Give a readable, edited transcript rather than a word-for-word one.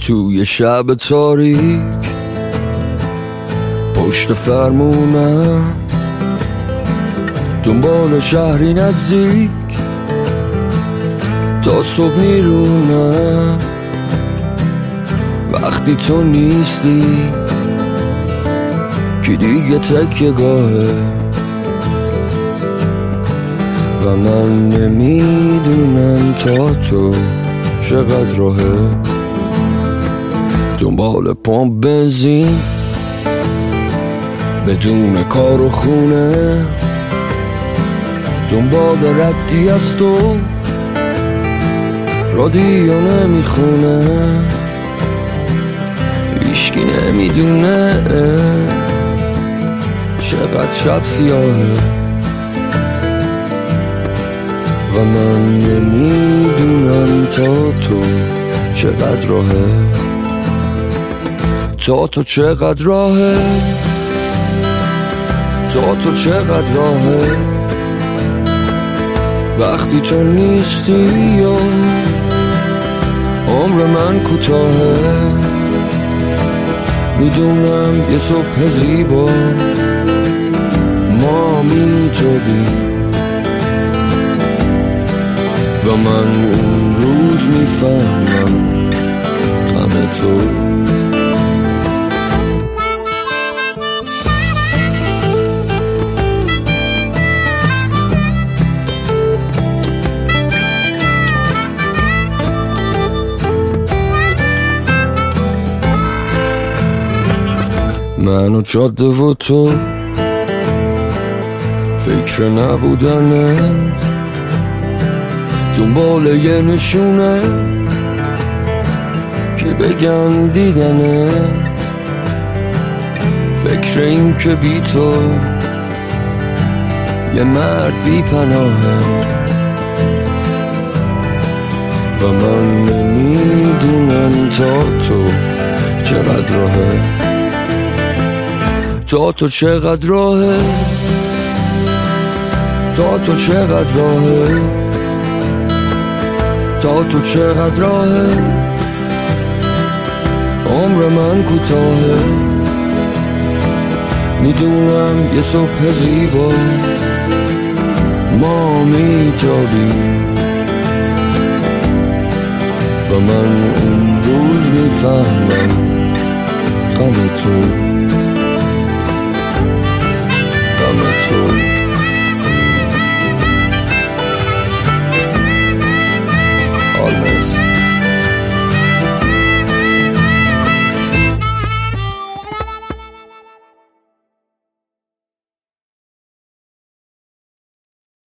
توی شب تاریک پشت فرمونم دنبال شهری نزدیک تا صبح میرونم وقتی تو نیستی که دیگه تکیه گاهه و من نمیدونم تا تو چقدر راهه دنبال پمپ بنزین بدون کار و خونه دنبال ردی از تو رادیو نمیخونه هیچکی نمیدونه چقدر شب سیاهه و من نمیدونم تا تو چقدر راهه تا تو چقدر راهه تا تو چقدر راهه وقتی تو نیستی و عمر من کوتاهه میدونم یه صبح زیبا ما میتابیم و من اون روز میفهمم غم تو من و جاده و تو فکر نبودنت دنبال یه نشونه که بگن دیدنه فکر این که بی تو یه مرد بی پناهه و من نمیدونم تا تو چقدر راهه تا تو چقدر راهه تا تو چقدر راهه تا تو چقدر راهه عمر من کوتاهه میدونم یه صبح زیبا ما میتابیم و من اون روز میفهمم غم تو